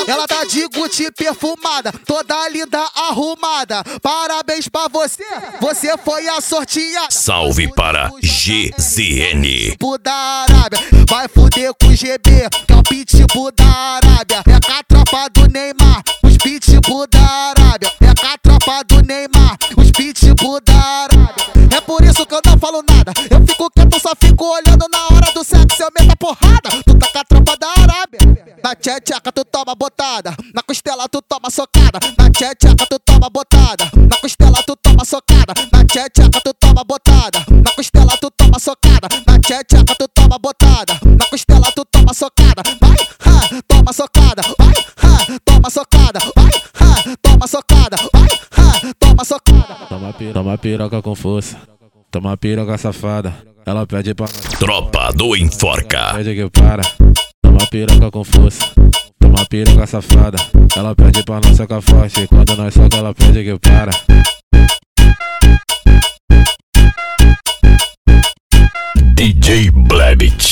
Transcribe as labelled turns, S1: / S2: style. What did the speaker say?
S1: Ela tá de Gucci perfumada, toda linda arrumada. Parabéns pra você, você foi a sorteada.
S2: Salve para GZN.
S1: Pitbull da Arábia, vai fuder com o GB, que é o Pitbull da Arábia. É com a tropa do Neymar, os Pitbull da Arábia. É com a tropa do Neymar, os Pitbull da Arábia. É por isso que eu não falo nada, eu fico quieto, só fico olhando na hora do sexo, eu meto a porrada. Tu tá com a tropa da Arábia, na tcheca tu toma botada, na costela tu toma socada. Na tcheca tu toma botada, na costela tu toma socada. Na tcheca tu toma botada, na costela tu toma socada. Na tcheca tu toma botada, na costela tu toma socada. Vai, ha, toma socada. Vai, ha, toma socada. Vai, ha, toma socada. Vai, ha, toma socada.
S3: Toma piroca com força, toma piroca safada. Ela pede pra
S2: Tropa do Enforca.
S3: pede que para. Toma piroca com força, toma piroca safada. Ela pede pra nós socar forte, quando nós soca ela pede que para.
S2: DJ Blebit.